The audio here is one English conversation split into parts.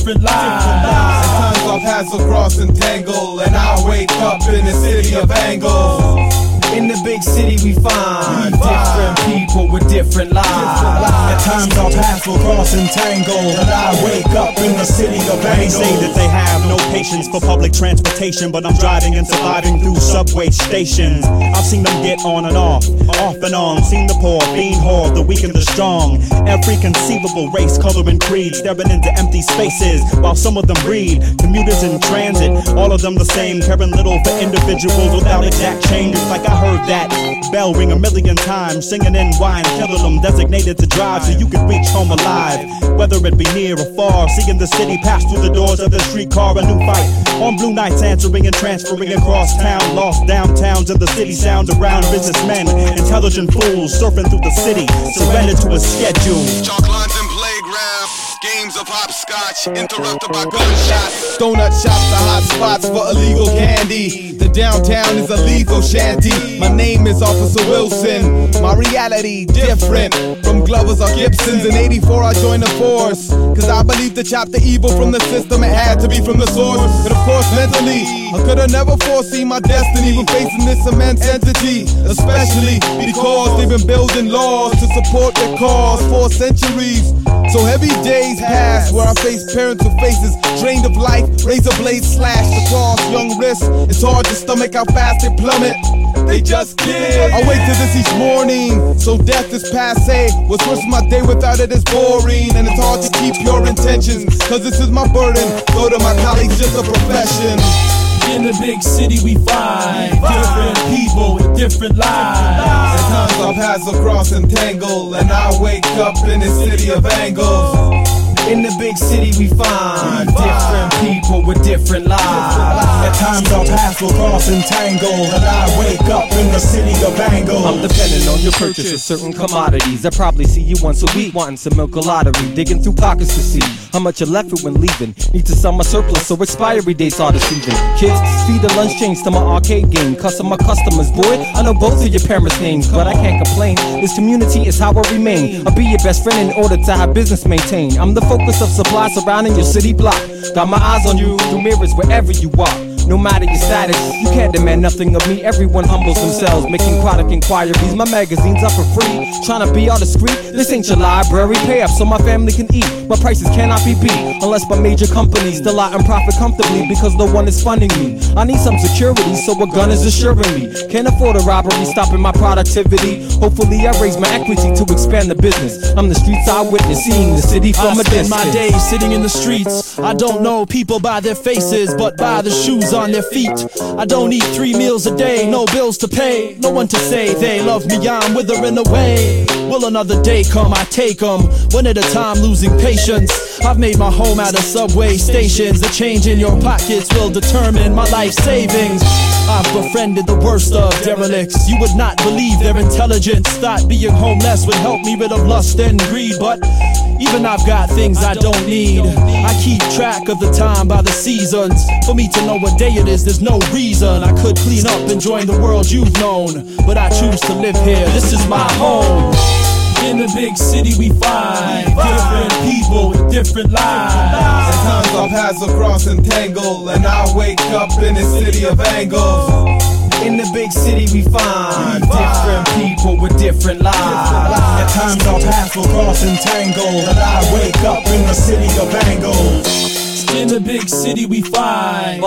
different lives. At times our paths will cross and tangle, and I wake up in the city of angles. In the big city we find different people with different lives. At times our paths will cross and tangle, and I wake up in the city of angles. They say that they have no patience for public transportation, but I'm driving and surviving through subway stations. I've seen them get on and off and on. Seen the poor, fiend whore, the weak and the strong. Every conceivable race, color and creed, staring into empty spaces while some of them read. Commuters in transit, all of them the same, caring little for individuals without exact changes. Like I heard that bell ring a million times, singing in wine, killing them, designated to drive so you could reach home alive. Whether it be near or far, seeing the city pass through the doors of the streetcar, a new fight. On blue nights, answering and transferring across town, lost downtowns and the city sounds around. Businessmen, intelligent fools, surfing through the city, surrender to a schedule. Chalk lines and playgrounds, games of hopscotch, interrupted by gunshots. Donut shops are hot spots for illegal candy. The downtown is a lethal shanty. My name is Officer Wilson. My reality different from Glovers or Gibsons. In '84 I joined the force, cause I believed to chop the evil from the system, it had to be from the source. But of course mentally, I could have never foreseen my destiny when facing this immense entity. Especially because they've been building laws to support their cause for centuries. So heavy days pass where I face parents with faces drained of life, razor blades slashed across young wrists. It's hard to stomach how fast they plummet. They just did. I wait to this each morning, so death is passe. What's worse, my day without it is boring, and it's hard to keep your intentions, cause this is my burden. Go to my colleagues, just a profession. In the big city we find different people with different lives. At times our paths will cross and tangle, and I wake up in the city of angles. In the big city we find different people with different lives. At times our paths will cross and tangle, and I wake up in the city of angles. I'm dependent on your purchase of certain commodities. I probably see you once a week, wanting some milk or lottery, digging through pockets to see how much you left it when leaving. Need to sell my surplus so expiry dates are deceiving. Kids, feed the lunch change to my arcade game. Customer customers, boy, I know both of your parents' names, but I can't complain. This community is how I remain. I'll be your best friend in order to have business maintained. I'm the focus of supply surrounding your city block. Got my eyes on you through mirrors wherever you walk. No matter your status, you can't demand nothing of me. Everyone humbles themselves, making product inquiries. My magazine's up for free, trying to be all discreet. This ain't your library, pay up so my family can eat. My prices cannot be beat, unless by major companies. Still I profit comfortably, because no one is funding me. I need some security, so a gun is assuring me. Can't afford a robbery, stopping my productivity. Hopefully I raise my equity to expand the business. I'm the streets eyewitness, seeing the city from a distance. I spend my days sitting in the streets. I don't know people by their faces, but by the shoes on their feet. I don't eat 3 meals a day, no bills to pay, no one to say they love me, I'm withering away. Will another day come, I take them, one at a time, losing patience. I've made my home out of subway stations. The change in your pockets will determine my life savings. I've befriended the worst of derelicts. You would not believe their intelligence. Thought being homeless would help me rid of lust and greed, but even I've got things I don't need. I keep track of the time by the seasons. For me to know what day it is, there's no reason. I could clean up and join the world you've known, but I choose to live here, this is my home. In the big city we find different people with different lives. At times our paths will cross and tangle, and I wake up in the city of angles. In the big city we find different people with different lives. At times our paths will cross and tangle, and I wake up in the city of angles. In the big city we find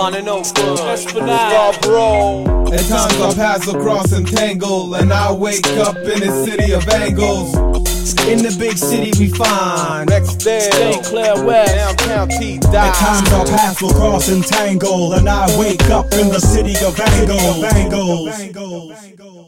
Esplanade. At times our paths will cross and tangle, and I wake up in the city of angles. In the big city we find St. Clair West, downtown T. At times our paths will cross and tangle, and I wake up in the city of angles.